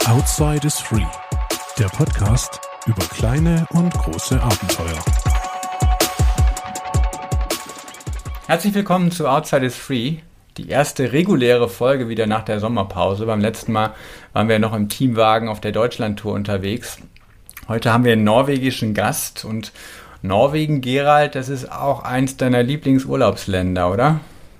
Outside is Free, der Podcast über kleine und große Abenteuer. Herzlich willkommen zu Outside is Free, die erste reguläre Folge wieder nach der Sommerpause. Beim letzten Mal waren wir noch im Teamwagen auf der Deutschlandtour unterwegs. Heute haben wir einen norwegischen Gast und Norwegen, Gerald, das ist auch eins deiner Lieblingsurlaubsländer, oder?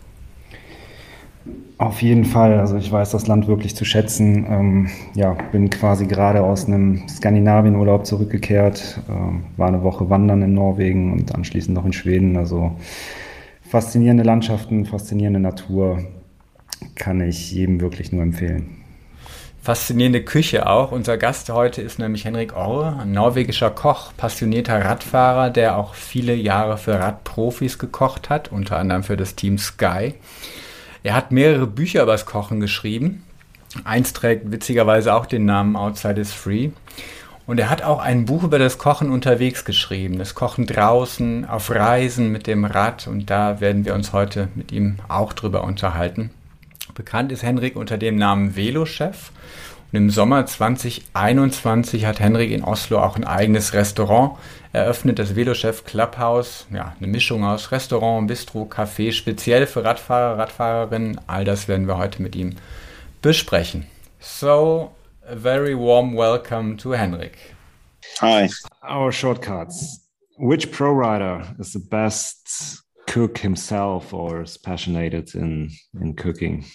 Auf jeden Fall. Also ich weiß das Land wirklich zu schätzen. Bin quasi gerade aus einem Skandinavienurlaub zurückgekehrt, war eine Woche wandern in Norwegen und anschließend noch in Schweden. Also faszinierende Landschaften, faszinierende Natur, kann ich jedem wirklich nur empfehlen. Faszinierende Küche auch. Unser Gast heute ist nämlich Henrik Orre, ein norwegischer Koch, passionierter Radfahrer, der auch viele Jahre für Radprofis gekocht hat, unter anderem für das Team Sky. Er hat mehrere Bücher über das Kochen geschrieben. Eins trägt witzigerweise auch den Namen Outside is Free. Und er hat auch ein Buch über das Kochen unterwegs geschrieben. Das Kochen draußen, auf Reisen mit dem Rad. Und da werden wir uns heute mit ihm auch drüber unterhalten. Bekannt ist Henrik unter dem Namen Velochef. Und im Sommer 2021 hat Henrik in Oslo auch ein eigenes Restaurant eröffnet, das Velochef Clubhouse. Ja, eine Mischung aus Restaurant, Bistro, Café, speziell für Radfahrer, Radfahrerinnen. All das werden wir heute mit ihm besprechen. So, a very warm welcome to Henrik. Hi. Our shortcuts. Which pro rider is the best cook himself or is passionate in cooking?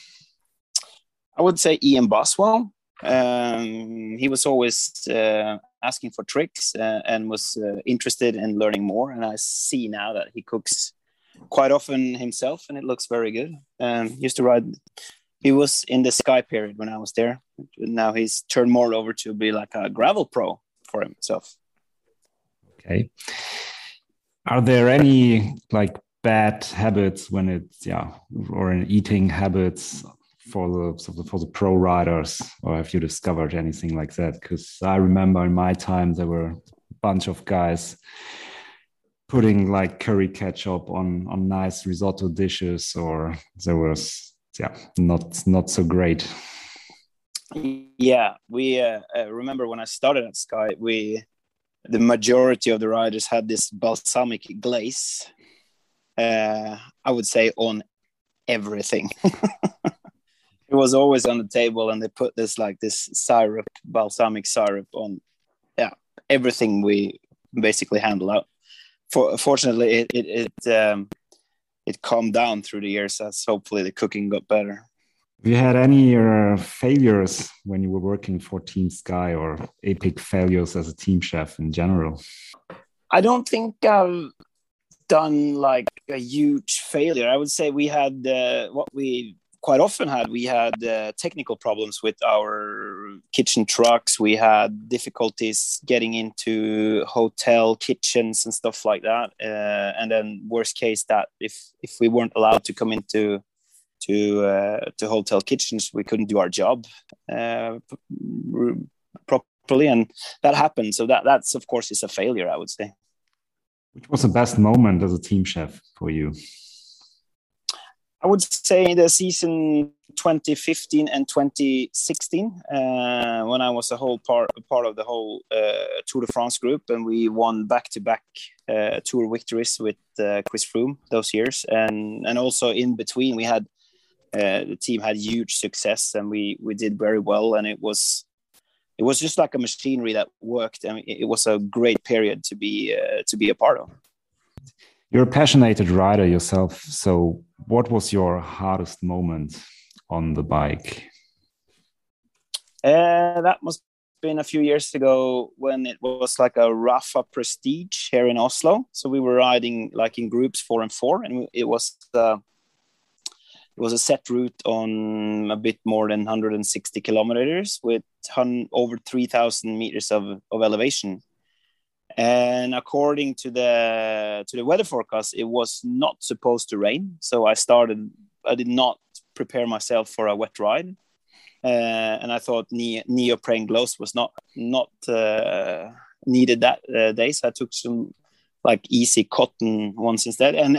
I would say Ian Boswell. He was always asking for tricks and was interested in learning more. And I see now that he cooks quite often himself, and it looks very good. Used to ride. He was in the Sky period when I was there. Now he's turned more over to be like a gravel pro for himself. Okay. Are there any like bad habits when it's or in eating habits for the pro riders, or have you discovered anything like that? Because I remember in my time there were a bunch of guys putting like curry ketchup on nice risotto dishes, or there was not so great. Yeah, we remember when I started at Sky, the majority of the riders had this balsamic glaze. I would say on everything. It was always on the table, and they put this syrup, balsamic syrup on everything we basically handle out. Fortunately, it calmed down through the years as hopefully the cooking got better. Have you had any failures when you were working for Team Sky, or epic failures as a team chef in general? I don't think I've done like a huge failure. I would say we had what we quite often had. We had technical problems with our kitchen trucks. We had difficulties getting into hotel kitchens and stuff like that. And then worst case, that if we weren't allowed to come into hotel kitchens, we couldn't do our job properly, and that happened. So that's of course is a failure, I would say. Which was the best moment as a team chef for you? I would say the season 2015 and 2016, when I was a part of the whole Tour de France group, and we won back-to-back Tour victories with Chris Froome those years, and also in between we had the team had huge success, and we did very well, and it was just like a machinery that worked. I mean, it was a great period to be a part of. You're a passionate rider yourself, so what was your hardest moment on the bike? That must have been a few years ago when it was like a Rapha Prestige here in Oslo. So we were riding like in groups 4 and 4, and it was a set route on a bit more than 160 kilometers with over 3,000 meters of elevation. And according to the weather forecast, it was not supposed to rain. So I did not prepare myself for a wet ride. And I thought neoprene gloves was not needed that day. So I took some like easy cotton ones instead. And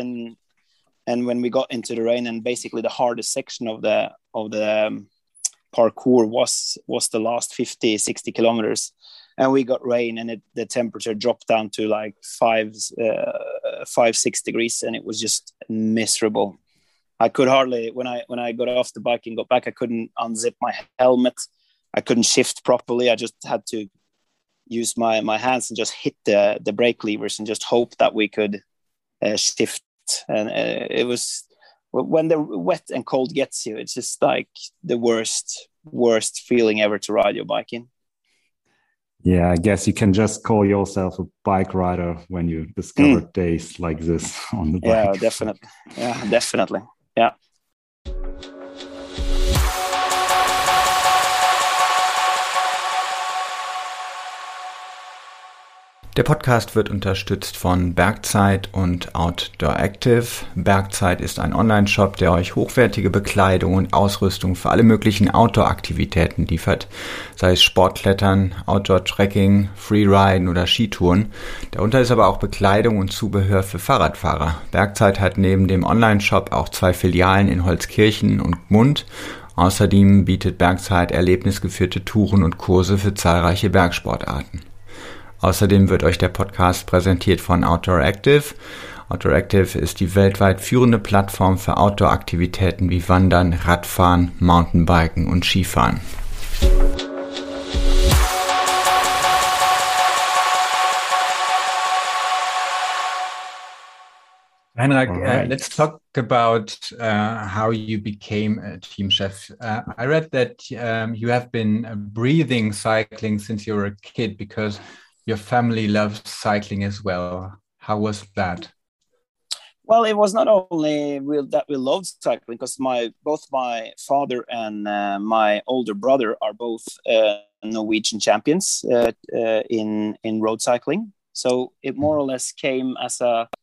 when we got into the rain, and basically the hardest section of the parkour was the last 50-60 kilometers, and we got rain, and the temperature dropped down to like 5-6 degrees, and it was just miserable. I could hardly, when I got off the bike and got back, I couldn't unzip my helmet. I couldn't shift properly. I just had to use my hands and just hit the brake levers and just hope that we could shift. And it was, when the wet and cold gets you, it's just like the worst feeling ever to ride your bike in. Yeah, I guess you can just call yourself a bike rider when you discover days like this on the bike. Yeah, definitely. Yeah, definitely. Yeah. Der Podcast wird unterstützt von Bergzeit und Outdoor Active. Bergzeit ist ein Online-Shop, der euch hochwertige Bekleidung und Ausrüstung für alle möglichen Outdoor-Aktivitäten liefert, sei es Sportklettern, Outdoor-Trekking, Freeriden oder Skitouren. Darunter ist aber auch Bekleidung und Zubehör für Fahrradfahrer. Bergzeit hat neben dem Online-Shop auch 2 Filialen in Holzkirchen und Gmund. Außerdem bietet Bergzeit erlebnisgeführte Touren und Kurse für zahlreiche Bergsportarten. Außerdem wird euch der Podcast präsentiert von Outdoor Active. Outdoor Active ist die weltweit führende Plattform für Outdoor-Aktivitäten wie Wandern, Radfahren, Mountainbiken und Skifahren. Heinrich, let's talk about how you became a team chef. I read that you have been breathing cycling since you were a kid because your family loves cycling as well. How was that? Well, it was not only that we loved cycling, because both my father and my older brother are both Norwegian champions in road cycling. So it more or less came as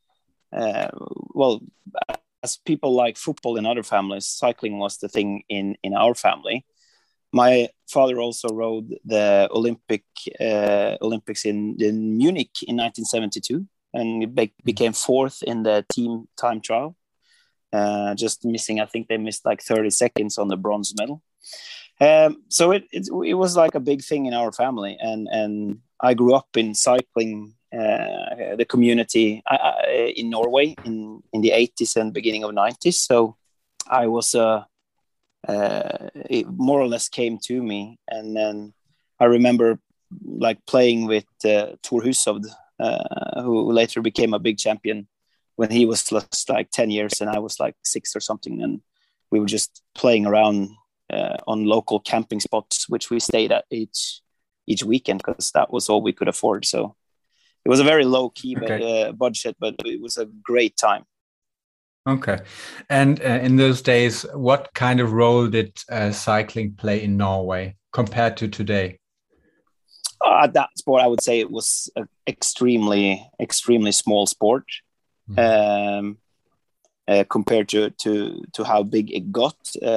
as people like football in other families, cycling was the thing in our family. My father also rode the Olympics in Munich in 1972, and he became 4th in the team time trial. Just missing, I think they missed like 30 seconds on the bronze medal. So it was like a big thing in our family, and I grew up in cycling the community in Norway in the 80s and beginning of 90s. So I was it more or less came to me, and then I remember like playing with Thor Hushovd, who later became a big champion, when he was just like 10 years and I was like 6 or something, and we were just playing around on local camping spots, which we stayed at each weekend because that was all we could afford. So it was a very low key budget, but it was a great time. Okay. And in those days, what kind of role did cycling play in Norway compared to today? At that sport, I would say it was an extremely small sport compared to how big it got.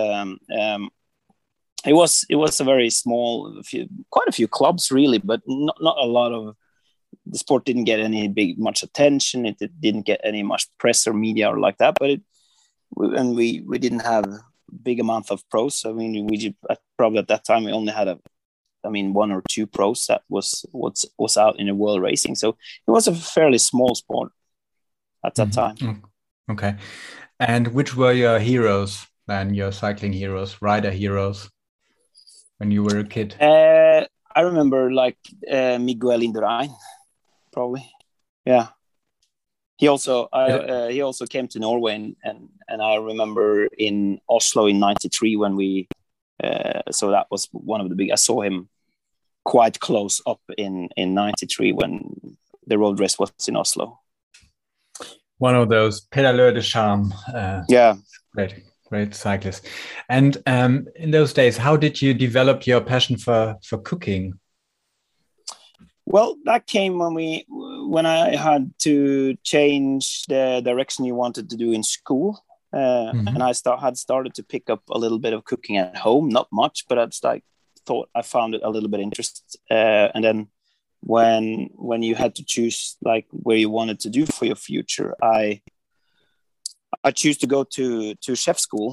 It was a very small, quite a few clubs really, but not a lot of. The sport didn't get much attention. It didn't get any much press or media or like that. But we didn't have big amount of pros. I mean, probably at that time we only had 1 or 2 pros that was out in the world racing. So it was a fairly small sport at that time. Okay. And which were your heroes then? Your cycling heroes, rider heroes, when you were a kid? I remember like Miguel Indurain. Probably, yeah. He also came to Norway, and I remember in Oslo in '93 when we. So that was one of the big. I saw him quite close up in '93 when the road race was in Oslo. One of those pédaleurs de charme. Yeah, great cyclist. And in those days, how did you develop your passion for cooking? Well, that came when I had to change the direction you wanted to do in school, and I had started to pick up a little bit of cooking at home, not much, but thought I found it a little bit interesting. And then when you had to choose like where you wanted to do for your future, I choose to go to chef school,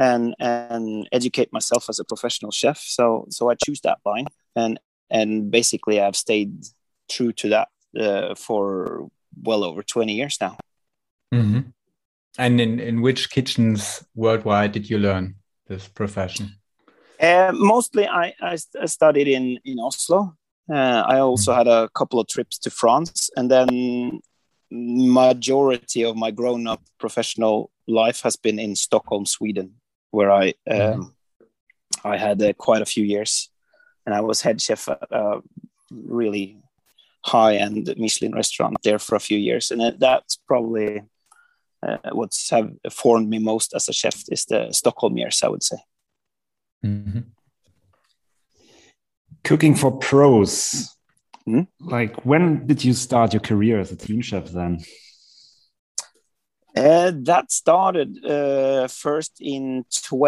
and educate myself as a professional chef. So I choose that line, and basically I've stayed true to that for well over 20 years now. Mm-hmm. And in which kitchens worldwide did you learn this profession? Mostly I studied in Oslo. I also had a couple of trips to France, and then majority of my grown-up professional life has been in Stockholm, Sweden, where I had quite a few years, and I was head chef at a really high-end Michelin restaurant there for a few years, and that's probably what's have formed me most as a chef is the Stockholm years, I would say. Mm-hmm. Cooking for pros. Like, when did you start your career as a team chef then? That started first in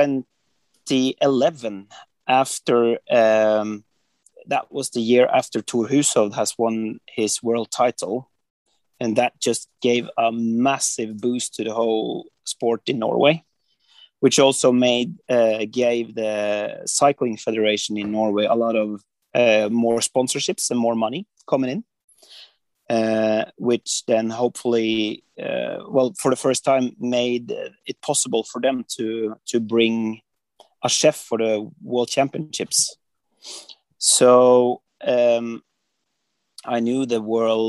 2011 after that was the year after Thor Hushovd has won his world title, and that just gave a massive boost to the whole sport in Norway, which also gave the cycling federation in Norway a lot of more sponsorships and more money coming in, which then hopefully, for the first time made it possible for them to bring a chef for the World Championships. So I knew the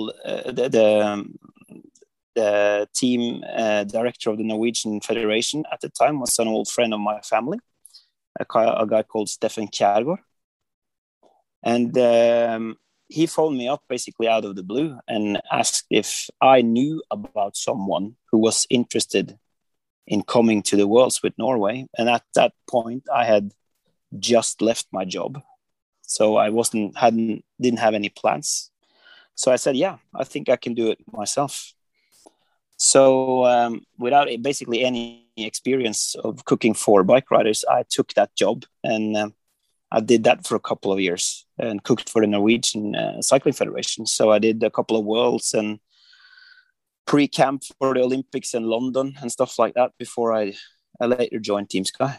team director of the Norwegian Federation at the time was an old friend of my family, a guy called Steffen Kjærgaard. And he phoned me up basically out of the blue and asked if I knew about someone who was interested in coming to the Worlds with Norway. And at that point, I had just left my job, so I didn't have any plans. So I said, yeah, I think I can do it myself. So without basically any experience of cooking for bike riders, I took that job, and I did that for a couple of years and cooked for the Norwegian Cycling Federation. So I did a couple of Worlds and pre-camp for the Olympics in London and stuff like that before I later joined Team Sky.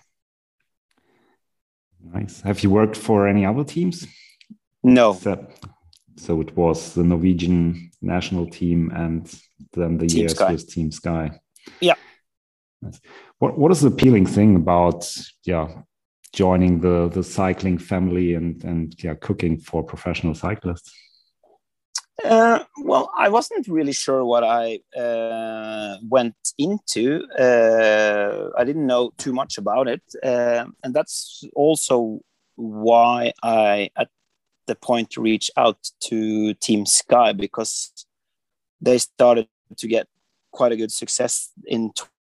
Nice. Have you worked for any other teams? No. So it was the Norwegian national team and then the years with Team Sky. Yeah. Nice. What is the appealing thing about joining the cycling family and cooking for professional cyclists? Well, I wasn't really sure what I went into. I didn't know too much about it. And that's also why I, at the point, reached out to Team Sky, because they started to get quite a good success in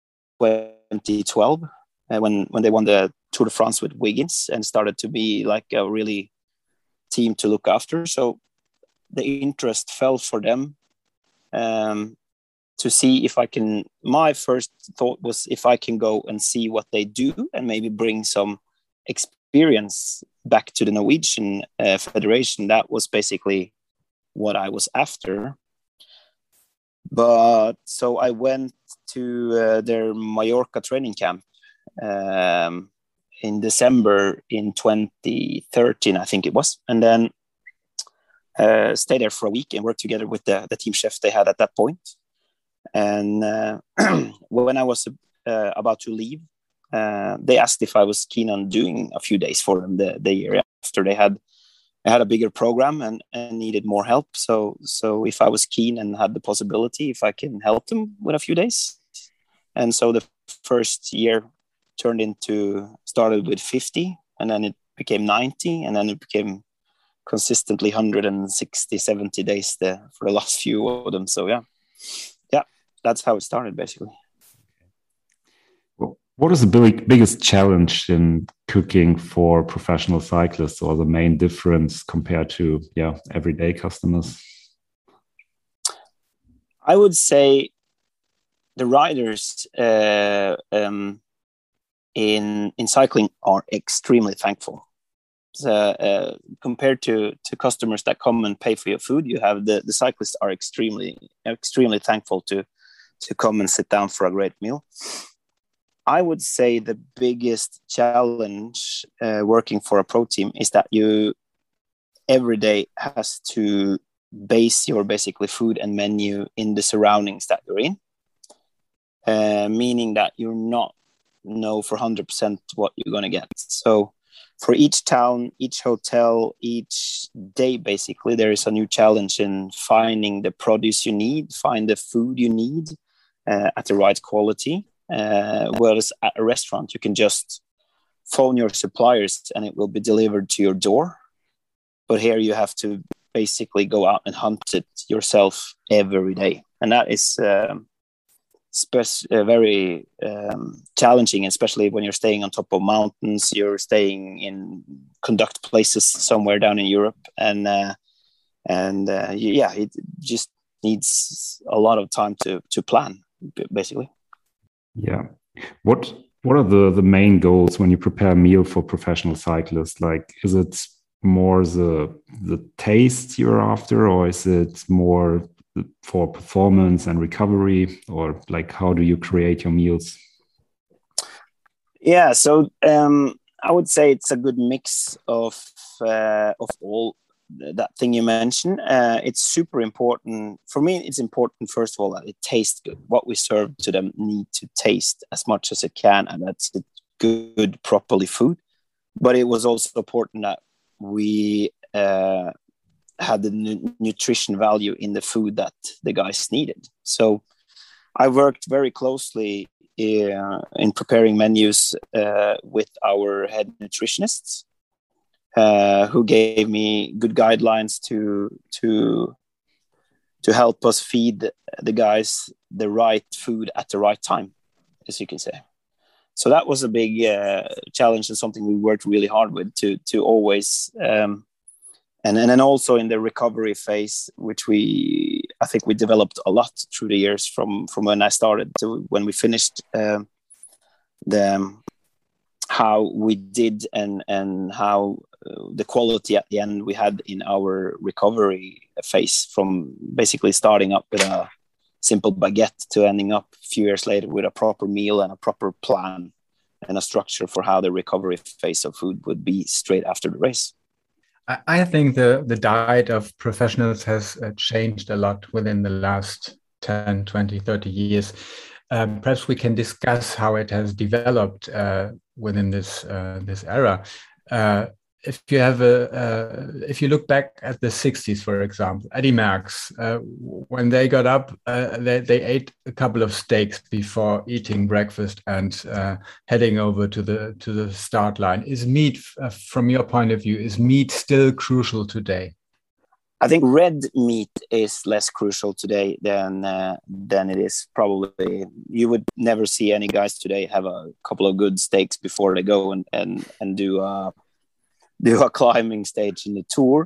2012 when they won the Tour de France with Wiggins and started to be like a really team to look after. So the interest fell for them to see if I can. My first thought was if I can go and see what they do and maybe bring some experience back to the Norwegian Federation. That was basically what I was after. But so I went to their Mallorca training camp in December in 2013, I think it was. And then stayed there for a week and worked together with the team chef they had at that point. And when I was about to leave, they asked if I was keen on doing a few days for them the year after. They had a bigger program and needed more help. So if I was keen and had the possibility, if I can help them with a few days. And so the first year started with 50, and then it became 90, and then it became consistently 160, 70 days for the last few of them. So yeah, that's how it started basically. Well, what is the biggest challenge in cooking for professional cyclists, or the main difference compared to everyday customers? I would say the riders in cycling are extremely thankful. So, compared to customers that come and pay for your food, you have the cyclists are extremely thankful to come and sit down for a great meal. I would say the biggest challenge working for a pro team is that you every day has to base your basically food and menu in the surroundings that you're in, meaning that you're not know for 100% what you're going to get. So for each town, each hotel, each day, basically, there is a new challenge in finding the produce you need, find the food you need at the right quality. Whereas at a restaurant, you can just phone your suppliers and it will be delivered to your door. But here you have to basically go out and hunt it yourself every day. And that is very challenging, especially when you're staying on top of mountains, you're staying in conduct places somewhere down in Europe. And it just needs a lot of time to plan, basically. Yeah. What are the main goals when you prepare a meal for professional cyclists? Like, is it more the taste you're after, or is it more for performance and recovery, or like how do you create your meals? Yeah, so I would say it's a good mix of all that thing you mentioned. It's super important for me. It's important, first of all, that it tastes good. What we serve to them need to taste as much as it can, and that's good, properly food. But it was also important that we had the nutrition value in the food that the guys needed. So I worked very closely in preparing menus with our head nutritionists, who gave me good guidelines to help us feed the guys the right food at the right time, as you can say. So that was a big challenge and something we worked really hard with to always, and then also in the recovery phase, which I think we developed a lot through the years from when I started to when we finished, how we did and how the quality at the end we had in our recovery phase, from basically starting up with a simple baguette to ending up a few years later with a proper meal and a proper plan and a structure for how the recovery phase of food would be straight after the race. I think the diet of professionals has changed a lot within the last 10, 20, 30 years. Perhaps we can discuss how it has developed within this era. If you look back at the 60s, for example, Eddy Merckx, when they got up, they ate a couple of steaks before eating breakfast and heading over to the start line. Is meat, from your point of view, is meat still crucial today? I think red meat is less crucial today than it is probably. You would never see any guys today have a couple of good steaks before they go and do a climbing stage in the Tour.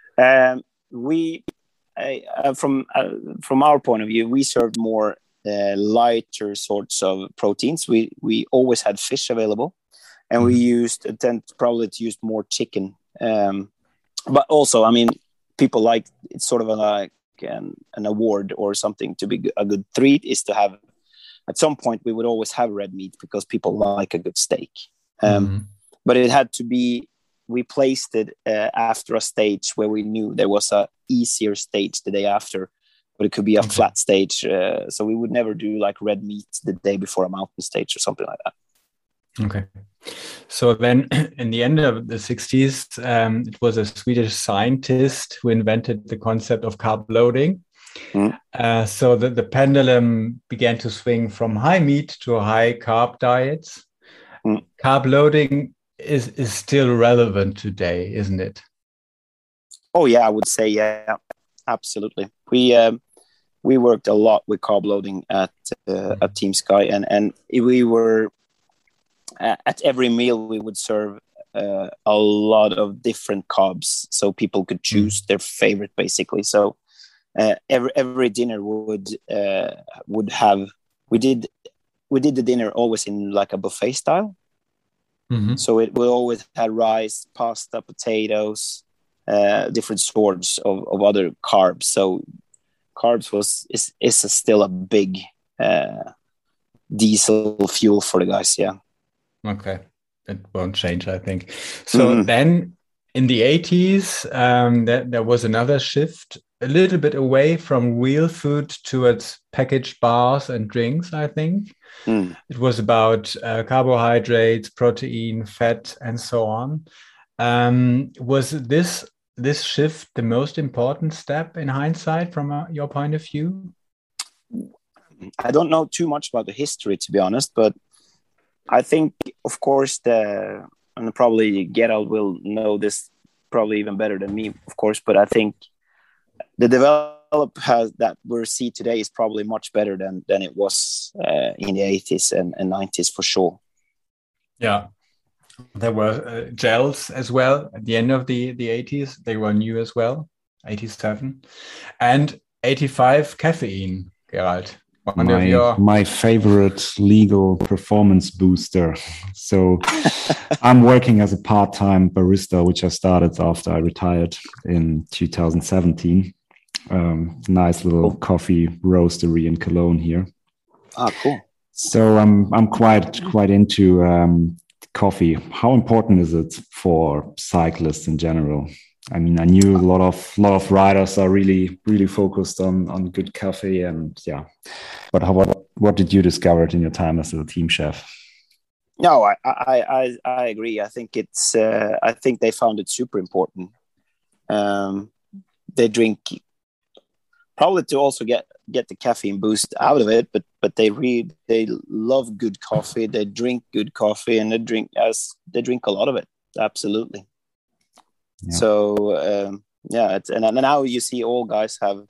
From our point of view, we served more lighter sorts of proteins. We always had fish available, and we tend probably to use more chicken. But also, I mean, people like, it's sort of like an award or something to be a good treat is to have. At some point, we would always have red meat because people like a good steak. But it had to be. We placed it after a stage where we knew there was a easier stage the day after, but it could be a flat stage. So we would never do like red meat the day before a mountain stage or something like that. Okay. So then in the end of the 60s, it was a Swedish scientist who invented the concept of carb loading. So the pendulum began to swing from high meat to high carb diets. Carb loading is still relevant today, isn't it? Oh yeah, I would say yeah, absolutely. We worked a lot with carb loading at Team Sky, and we were at every meal we would serve a lot of different carbs, so people could choose their favorite basically. So every dinner would have we did the dinner always in like a buffet style. So it will always have rice, pasta, potatoes, different sorts of other carbs. So carbs is still a big diesel fuel for the guys. Yeah. Okay. It won't change, I think. So then in the 80s, there was another shift a little bit away from real food towards packaged bars and drinks, I think. It was about carbohydrates, protein, fat, and so on. Was this shift the most important step in hindsight from your point of view? I don't know too much about the history, to be honest, but I think, of course, and probably Gerald will know this probably even better than me, of course, but I think the develop that we see today is probably much better than it was in the 80s and 90s for sure. Yeah. There were gels as well at the end of the 80s. They were new as well, 87. And 85 caffeine, Gerald. My favorite legal performance booster. So I'm working as a part-time barista, which I started after I retired in 2017. Nice little coffee roastery in Cologne here. Cool. So I'm quite into coffee. How important is it for cyclists in general? I mean, I knew a lot of riders are really focused on good coffee, and yeah. But what did you discover in your time as a team chef? No, I agree. I think I think they found it super important. They drink probably to also get the caffeine boost out of it, but they love good coffee. They drink good coffee, and they drink a lot of it. Absolutely. Yeah. So and now you see all guys have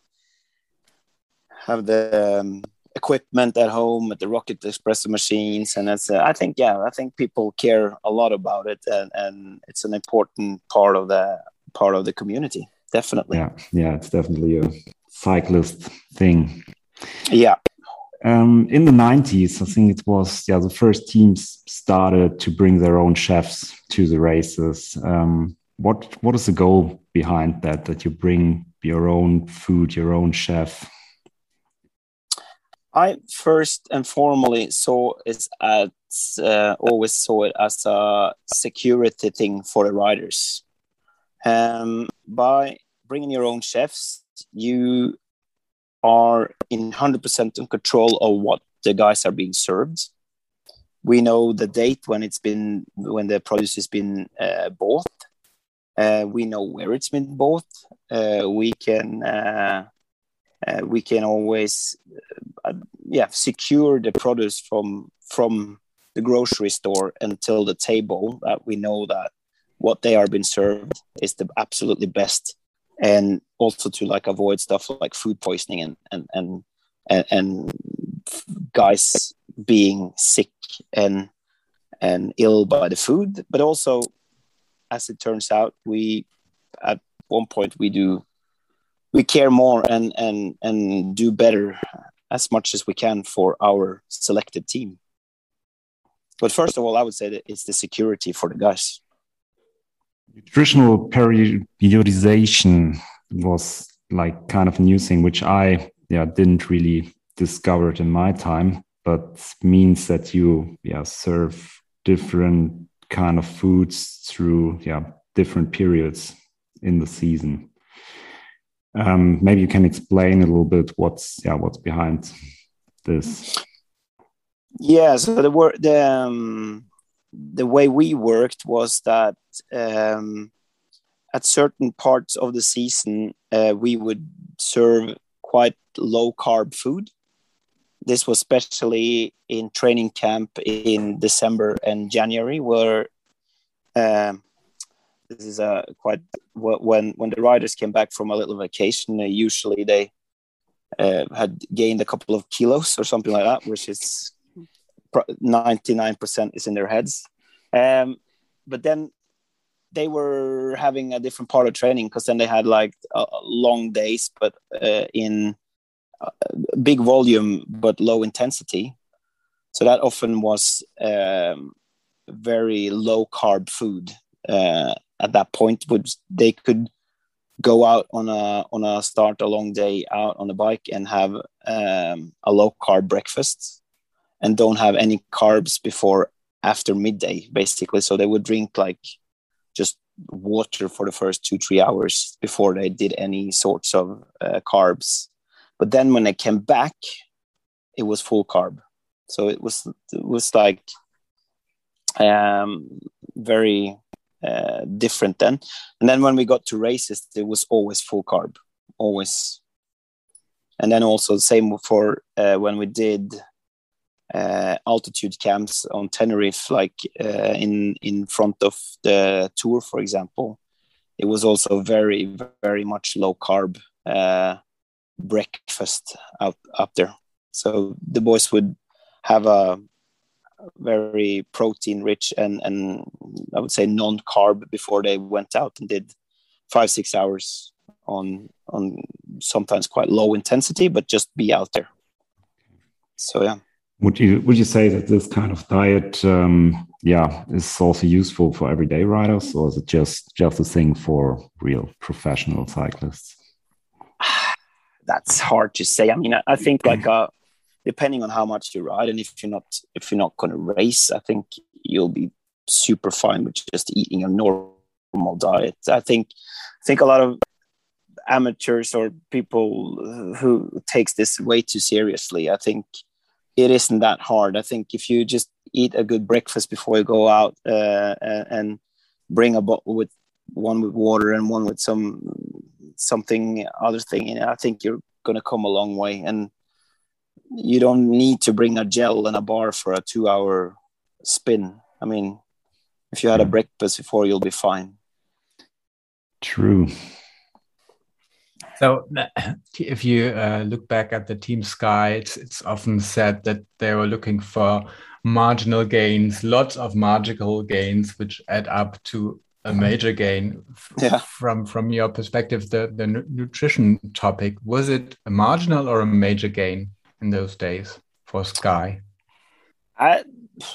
the equipment at home at the Rocket espresso machines, and that's I think people care a lot about it, and it's an important part of the community. Definitely. Yeah, it's definitely a cyclist thing. Yeah. In the 90s, I think it was the first teams started to bring their own chefs to the races. What is the goal behind that you bring your own food, your own chef? I first and foremost always saw it as a security thing for the riders. By bringing your own chefs, you are in 100% in control of what the guys are being served. We know the date when the produce has been bought. We know where it's been bought. We can always secure the produce from the grocery store until the table, that we know that what they are being served is the absolutely best, and also to avoid stuff like food poisoning and guys being sick and ill by the food. But also, as it turns out, we at one point we care more and do better as much as we can for our selected team. But first of all, I would say that it's the security for the guys. Nutritional periodization was kind of a new thing, which I didn't really discover it in my time, but means that you serve different kind of foods through different periods in the season. Maybe you can explain a little bit what's behind this. Yeah, so the way we worked was that at certain parts of the season, we would serve quite low carb food. This was especially in training camp in December and January, where this is when the riders came back from a little vacation. Usually they had gained a couple of kilos or something like that, which is 99% is in their heads. But then they were having a different part of training, because then they had long days, but in big volume but low intensity. So that often was very low carb food. At that point, they could go out on a long day out on the bike and have a low carb breakfast, and don't have any carbs before after midday, basically. So they would drink like just water for the first 2-3 hours before they did any sorts of carbs. But then when they came back, it was full carb. So it was like very different then. And then when we got to races, it was always full carb, always. And then also the same for when we did altitude camps on Tenerife, like in front of the tour, for example. It was also very, very much low carb breakfast up there. So the boys would have a very protein rich and I would say non-carb before they went out and did 5-6 hours on sometimes quite low intensity, but just be out there. So yeah. Would you say that this kind of diet is also useful for everyday riders, or is it just a thing for real professional cyclists? That's hard to say. I mean, I think like depending on how much you ride, and if you're not going to race, I think you'll be super fine with just eating a normal diet. I think a lot of amateurs or people who takes this way too seriously, I think it isn't that hard. I think if you just eat a good breakfast before you go out and bring a bottle with one with water and one with something other thing in it, I think you're going to come a long way. And you don't need to bring a gel and a bar for a 2-hour spin. I mean, if you had a breakfast before, you'll be fine. True. So if you look back at the Team Sky, it's often said that they were looking for marginal gains, lots of marginal gains, which add up to a major gain. Yeah. From your perspective, the nutrition topic, was it a marginal or a major gain in those days for Sky? I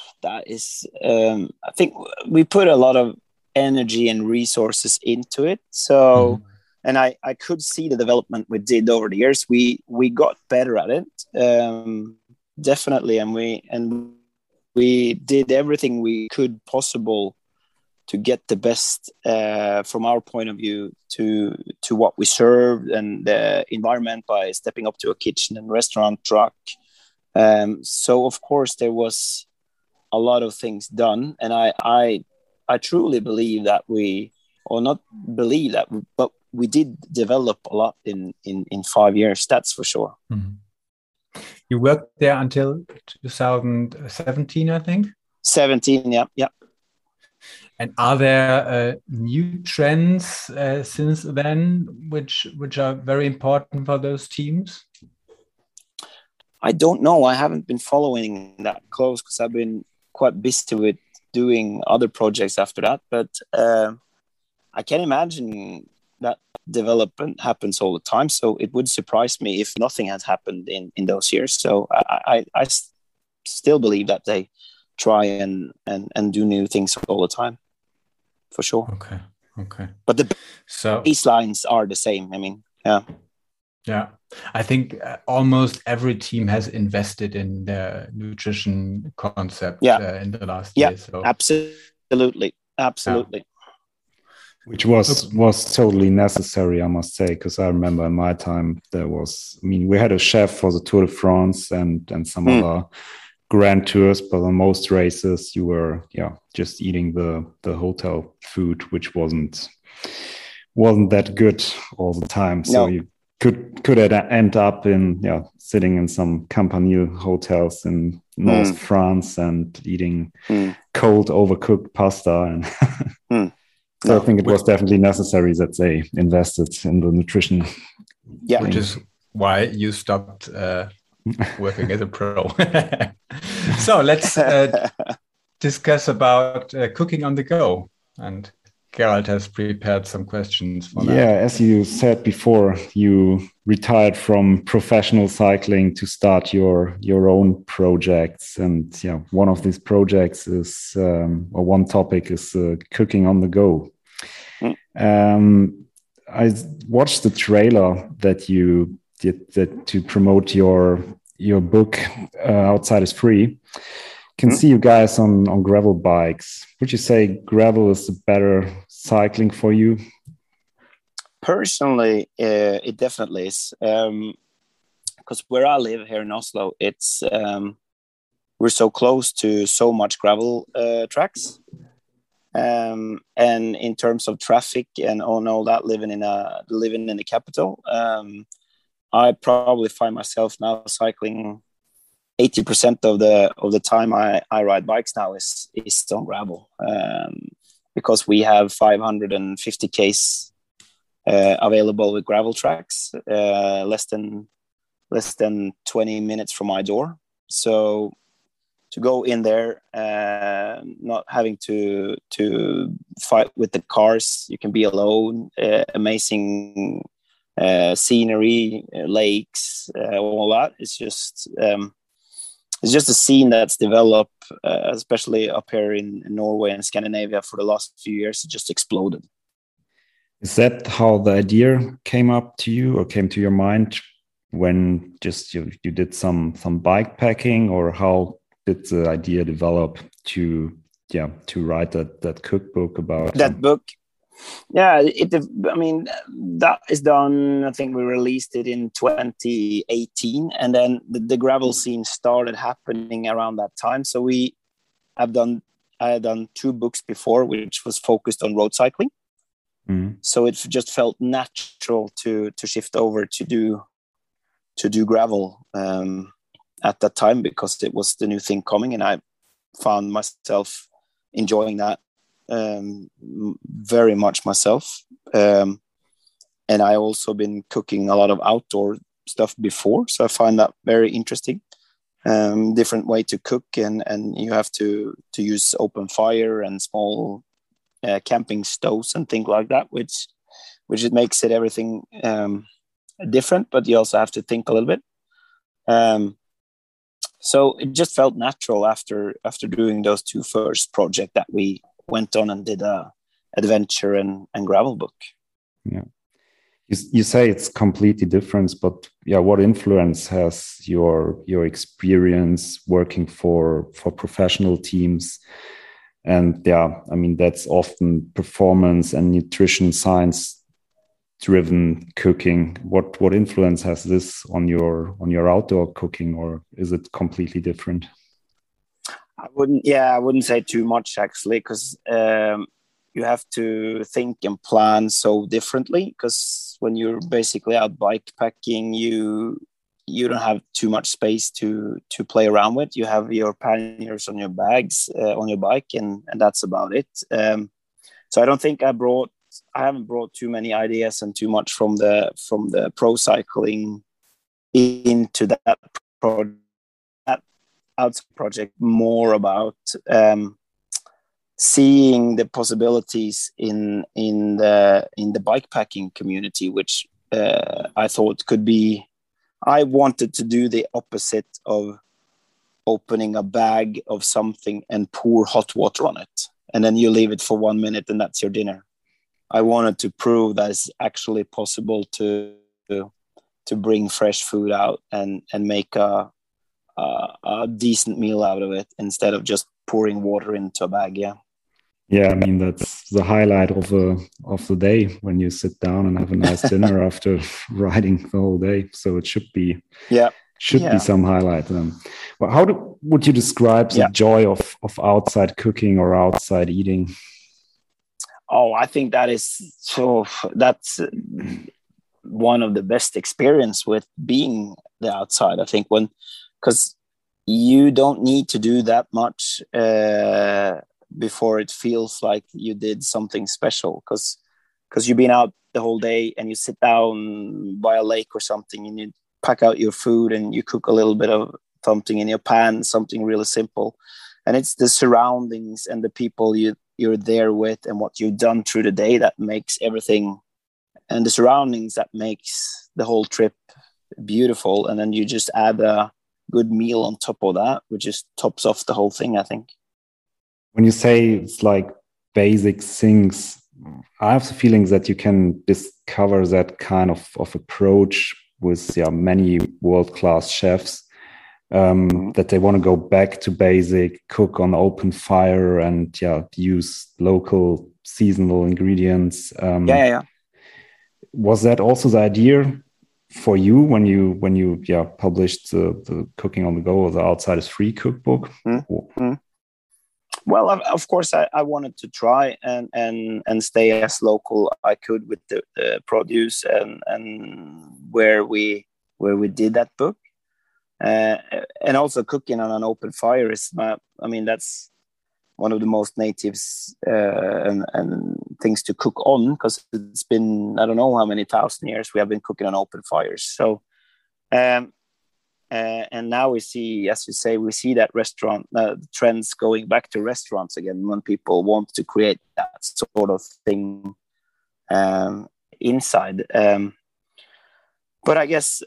think we put a lot of energy and resources into it. So, and I could see the development we did over the years. We got better at it, definitely, and we did everything we could possible to get the best from our point of view to what we served and the environment by stepping up to a kitchen and restaurant truck. So of course there was a lot of things done, and I truly believe that but we did develop a lot in 5 years. That's for sure. Mm-hmm. You worked there until 2017, I think. 17, yeah. And are there new trends since then, which are very important for those teams? I don't know. I haven't been following that close because I've been quite busy with doing other projects after that. But I can imagine that development happens all the time. So it would surprise me if nothing has happened in those years. So I still believe that they try and do new things all the time. For sure. Okay. But the baselines are the same. I mean, yeah. Yeah. I think almost every team has invested in the nutrition concept in the last year. So. Absolutely. Yeah. Which was totally necessary, I must say, because I remember in my time we had a chef for the Tour de France and some other grand tours, but on most races you were just eating the hotel food, which wasn't that good all the time. So you could end up in sitting in some Campanile hotels in North France and eating cold overcooked pasta and so I think it was definitely necessary that they invested in the nutrition. Yeah, which is why you stopped working as a pro. So let's discuss about cooking on the go. And Gerald has prepared some questions for that. Yeah, as you said before, you retired from professional cycling to start your own projects. And one of these projects is, or one topic is cooking on the go. I watched the trailer that you did to promote your your book Outside is Free, can see you guys on gravel bikes. Would you say gravel is better cycling for you? Personally, it definitely is. Because where I live here in Oslo, it's we're so close to so much gravel tracks. And in terms of traffic and all that, living in the capital, I probably find myself now cycling 80% of the time I ride bikes now is on gravel, because we have 550 Ks available with gravel tracks, less than 20 minutes from my door. So to go in there, not having to fight with the cars, you can be alone. Amazing scenery, lakes, all that. It's just a scene that's developed, especially up here in Norway and Scandinavia for the last few years. It just exploded. Is that how the idea came up to you or came to your mind when just you did some bike packing, or how did the idea develop to write that cookbook about that book? Yeah, that is done. I think we released it in 2018, and then the gravel scene started happening around that time. So I had done 2 books before, which was focused on road cycling. So it just felt natural to shift over to do gravel at that time, because it was the new thing coming, and I found myself enjoying that very much myself. And I also been cooking a lot of outdoor stuff before, so I find that very interesting. Different way to cook, and you have to use open fire and small camping stoves and things like that, which it makes it everything different, but you also have to think a little bit. So it just felt natural after doing those 2 first projects that we went on and did a adventure and gravel book. Yeah, you say it's completely different, but what influence has your experience working for professional teams? And that's often performance and nutrition science driven cooking. What influence has this on your outdoor cooking, or is it completely different? I wouldn't say too much, actually, because you have to think and plan so differently, because when you're basically out bike packing, you don't have too much space to play around with. You have your panniers on your bags on your bike, and that's about it. So I don't think I haven't brought too many ideas and too much from the pro cycling into that outside project. More about seeing the possibilities in the bike packing community, which I thought could be. I wanted to do the opposite of opening a bag of something and pour hot water on it, and then you leave it for 1 minute and that's your dinner. I wanted to prove that it's actually possible to bring fresh food out and make a decent meal out of it, instead of just pouring water into a bag. Yeah, that's the highlight of the day, when you sit down and have a nice dinner after riding the whole day. So it should be be some highlight. Well, how would you describe the joy of outside cooking or outside eating? Oh, I think that's one of the best experience with being the outside. I think because you don't need to do that much before it feels like you did something special, because you've been out the whole day and you sit down by a lake or something and you pack out your food and you cook a little bit of something in your pan, something really simple. And it's the surroundings and the people you're there with and what you've done through the day that makes everything, and the surroundings that makes the whole trip beautiful. And then you just add a good meal on top of that, which just tops off the whole thing, I think. When you say it's like basic things, I have the feeling that you can discover that kind of approach with many world-class chefs. that they want to go back to basic, cook on open fire, and use local seasonal ingredients. Was that also the idea for you when you published the Cooking on the Go, or the Outside is Free cookbook? Well, of course, I wanted to try and stay as local I could with the produce and where we did that book, and also cooking on an open fire is that's one of the most natives and things to cook on, because it's been, I don't know how many thousand years we have been cooking on open fires. So, and now we see, as you say, we see that restaurant trends going back to restaurants again, when people want to create that sort of thing inside. But I guess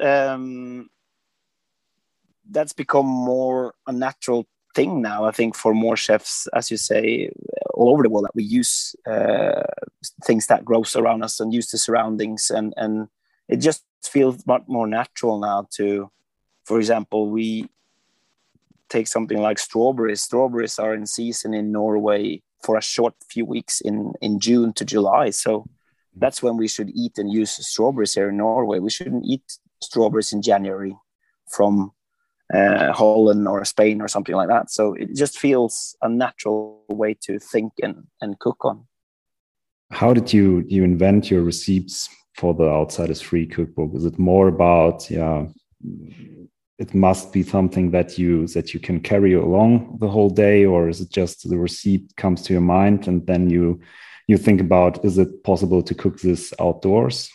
that's become more a natural thing now, I think, for more chefs, as you say, all over the world, that we use things that grows around us and use the surroundings, and it just feels much more natural now to, for example, we take something like strawberries. Strawberries are in season in Norway for a short few weeks in June to July. So that's when we should eat and use strawberries here in Norway. We shouldn't eat strawberries in January from Holland or Spain or something like that. So it just feels a natural way to think and cook on. How did you invent your receipts for the Outside is Free cookbook? Is it more about, it must be something that you can carry along the whole day, or is it just the receipt comes to your mind and then you think about, is it possible to cook this outdoors?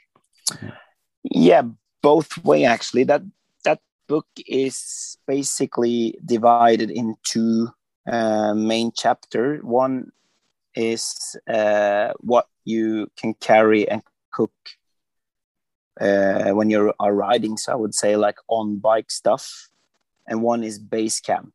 Yeah, both way actually. That book is basically divided into main chapter. One is what you can carry and cook when you are riding, so I would say like on bike stuff, and one is base camp.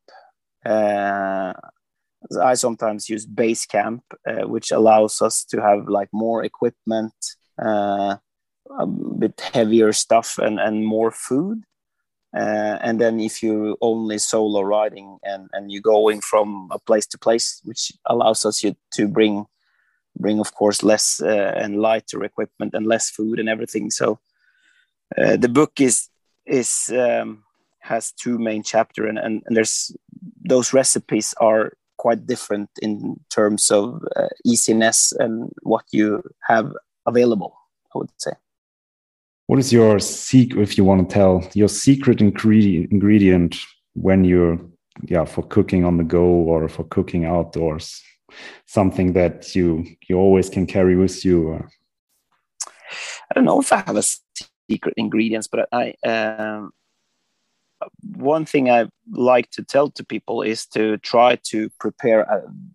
I sometimes use base camp, which allows us to have like more equipment, a bit heavier stuff, and more food. And then if you only solo riding and you're going from a place to place, which allows us to bring of course less and lighter equipment and less food and everything. So the book has two main chapters, and there's those recipes are quite different in terms of easiness and what you have available, I would say. What is your secret, if you want to tell, your secret ingredient when you're, for cooking on the go or for cooking outdoors? Something that you always can carry with you? Or? I don't know if I have a secret ingredients, but one thing I like to tell to people is to try to prepare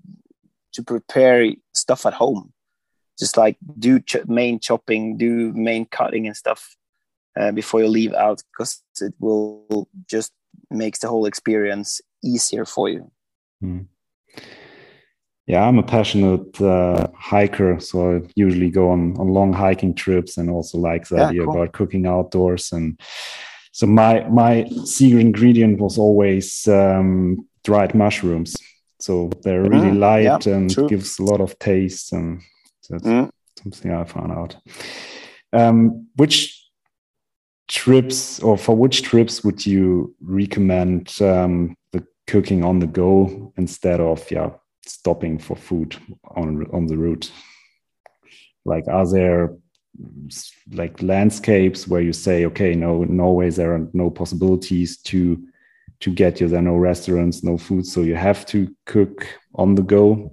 stuff at home. Just like do main chopping, do main cutting and stuff before you leave out, because it will just makes the whole experience easier for you. Yeah, I'm a passionate hiker, so I usually go on long hiking trips, and also like the idea about cooking outdoors. And so my secret ingredient was always dried mushrooms. So they're really light and gives a lot of taste, and that's something I found out. Which trips would you recommend the cooking on the go instead of stopping for food on the route? Like, are there like landscapes where you say, okay, no, in Norway there are no possibilities to get you, there are no restaurants, no food, so you have to cook on the go?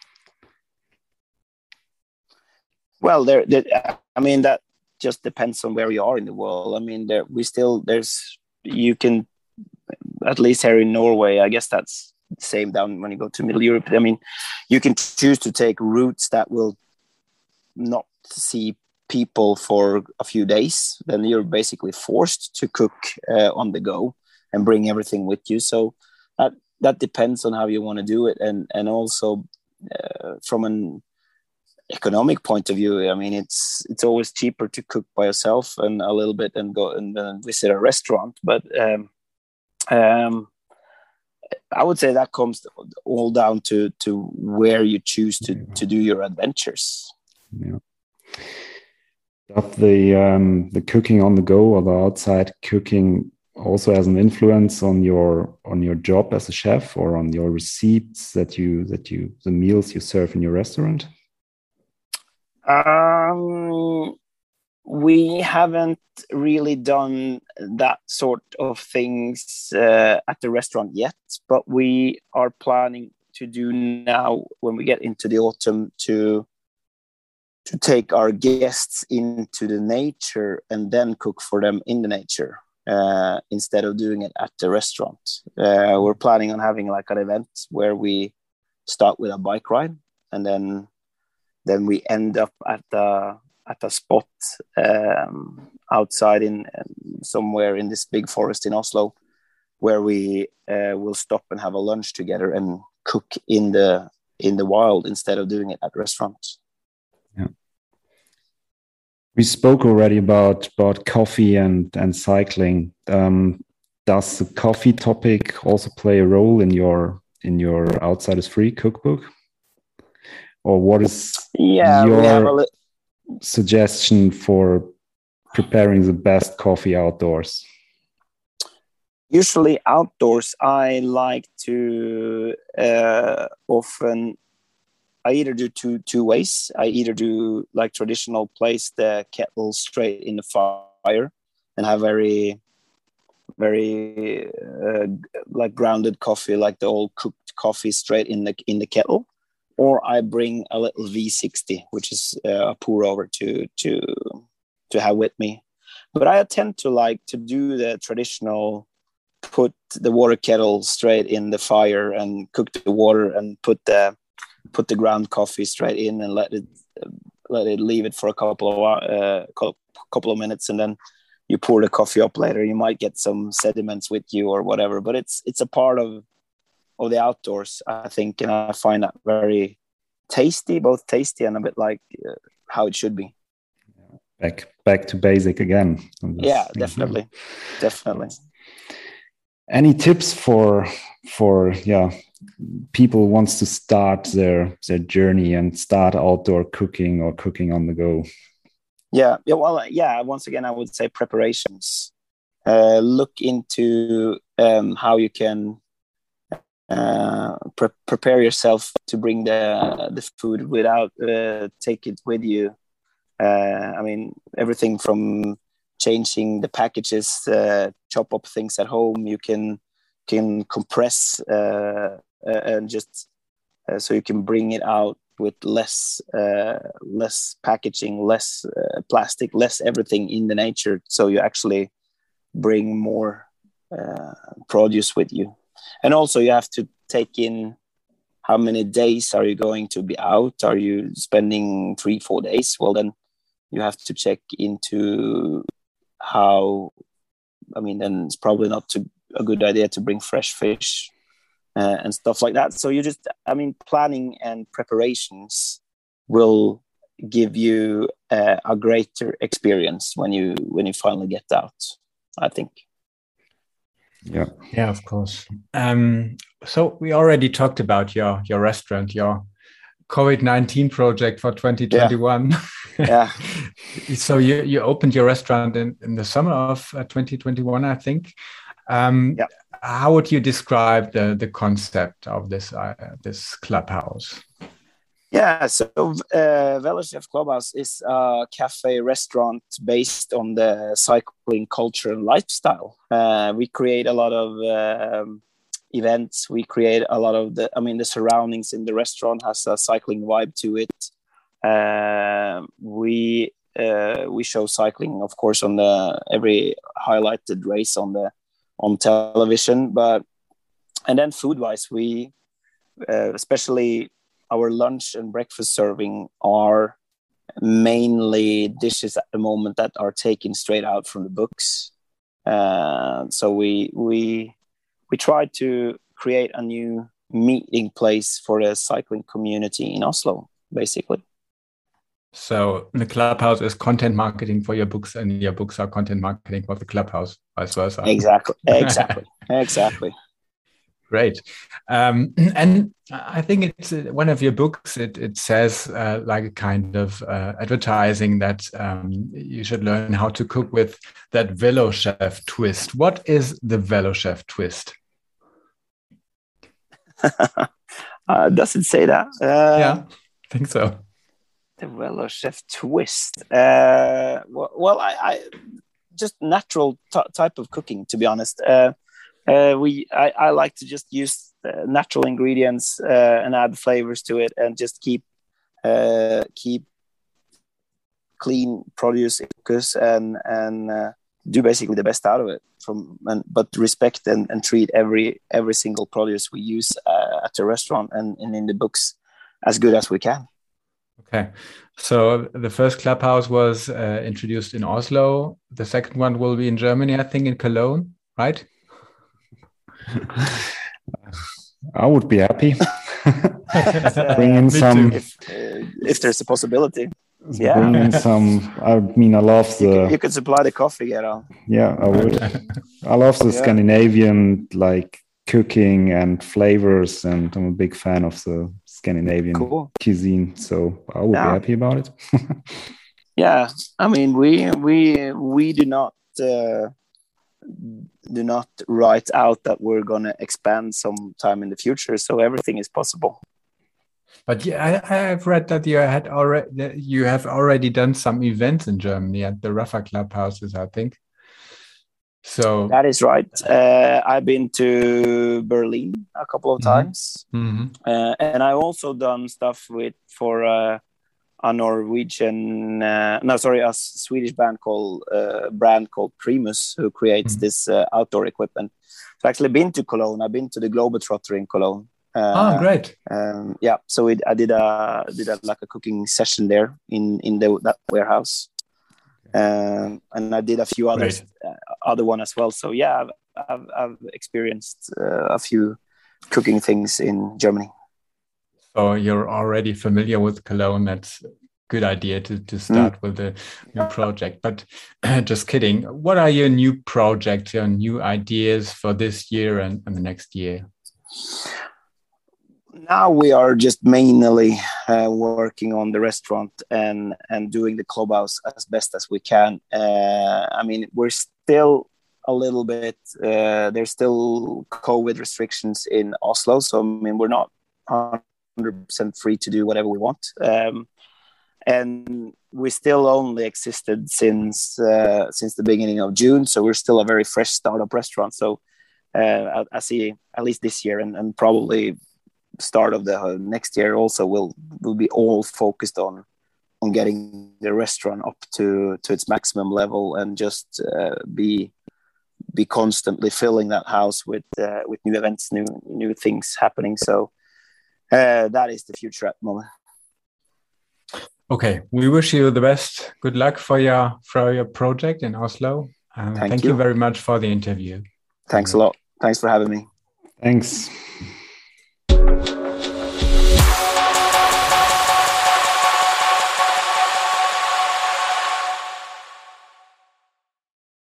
Well, that just depends on where you are in the world. I mean, you can, at least here in Norway, I guess that's the same down when you go to Middle Europe. I mean, you can choose to take routes that will not see people for a few days. Then you're basically forced to cook on the go and bring everything with you. So that depends on how you want to do it, and also from an economic point of view, I mean, it's always cheaper to cook by yourself and a little bit and go and visit a restaurant. But Um, I would say that comes all down to where you choose to do your adventures. Yeah. Does the cooking on the go or the outside cooking also has an influence on your job as a chef, or on your receipts the meals you serve in your restaurant? We haven't really done that sort of things at the restaurant yet, but we are planning to do now when we get into the autumn to take our guests into the nature and then cook for them in the nature instead of doing it at the restaurant. We're planning on having like an event where we start with a bike ride, and then we end up at a spot outside in somewhere in this big forest in Oslo, where we will stop and have a lunch together and cook in the wild instead of doing it at restaurants. Yeah. We spoke already about coffee and cycling. Does the coffee topic also play a role in your Outsiders Free cookbook? Or what is your suggestion for preparing the best coffee outdoors? Usually outdoors, I like to often, I either do two ways. I either do like traditional, place the kettle straight in the fire and have very, very like grounded coffee, like the old cooked coffee straight in the kettle. Or I bring a little V60, which is a pour over to have with me. But I tend to like to do the traditional, put the water kettle straight in the fire and cook the water and put the ground coffee straight in and let it leave it for a couple of minutes, and then you pour the coffee up later. You might get some sediments with you or whatever, but it's a part of the outdoors, I think, and I find that very tasty, both tasty and a bit like how it should be. Back to basic again. Yeah, definitely. Any tips for people who wants to start their journey and start outdoor cooking or cooking on the go? Yeah. Once again, I would say preparations. Look into how you can prepare yourself to bring the food without take it with you. I mean, everything from changing the packages, chop up things at home. You can compress and just so you can bring it out with less packaging, less plastic, less everything in the nature. So you actually bring more produce with you. And also you have to take in how many days are you going to be out? Are you spending 3-4 days? Well, then you have to check into how, then it's probably not a good idea to bring fresh fish and stuff like that. So you just, planning and preparations will give you a greater experience when you finally get out, I think. Yeah, of course. So we already talked about your restaurant, your COVID-19 project for 2021. Yeah. So you opened your restaurant in the summer of 2021, I think. How would you describe the concept of this clubhouse? Yeah, so Velochef Clubhouse is a cafe restaurant based on the cycling culture and lifestyle. We create a lot of events. We create a lot of the surroundings in the restaurant has a cycling vibe to it. We show cycling, of course, on every highlighted race on television. And then food wise, we especially our lunch and breakfast serving are mainly dishes at the moment that are taken straight out from the books. So we try to create a new meeting place for the cycling community in Oslo, basically. So the clubhouse is content marketing for your books, and your books are content marketing for the clubhouse, vice versa. Exactly. Great. And I think it's one of your books. It says like a kind of advertising that you should learn how to cook with that VeloChef twist. What is the VeloChef twist? Does it say that? Yeah, I think so. The VeloChef twist. Well, I just natural type of cooking, to be honest. I like to just use natural ingredients and add flavors to it, and just keep clean produce in focus, and do basically the best out of it. But respect and treat every single produce we use at the restaurant and in the books as good as we can. Okay, so the first clubhouse was introduced in Oslo. The second one will be in Germany, I think, in Cologne, right? I would be happy. Bring in some if there's a possibility. Yeah. Bring in some. I mean, I love the. You could supply the coffee, Gerald. Yeah, I would. I love the Scandinavian like cooking and flavors, and I'm a big fan of the Scandinavian cuisine. So I would be happy about it. Yeah, I mean, we do not write out that we're going to expand sometime in the future, so everything is possible. But yeah, I've read that you have already done some events in Germany at the Rafa clubhouses, I think. So that is right. I've been to Berlin a couple of times, and I've also done stuff for a Swedish band called Primus, who creates this outdoor equipment. So I've actually been to Cologne. I've been to the Globetrotter in Cologne. Great. Yeah, so I did a like a cooking session there in that warehouse, and I did a few other one as well. So yeah, I've experienced a few cooking things in Germany. So you're already familiar with Cologne. That's a good idea to start with a new project. But just kidding. What are your new projects, your new ideas for this year and the next year? Now we are just mainly working on the restaurant and doing the clubhouse as best as we can. I mean, we're still a little bit, there's still COVID restrictions in Oslo. So, I mean, we're not 100% free to do whatever we want. And we still only existed since the beginning of June. So we're still a very fresh startup restaurant. So I see at least this year and probably start of the next year also will be all focused on getting the restaurant up to its maximum level, and just be constantly filling that house with new events, new things happening. So that is the future at the moment. Okay, we wish you the best. Good luck for your project in Oslo. Thank you very much for the interview. Thanks a lot. Thanks for having me. Thanks.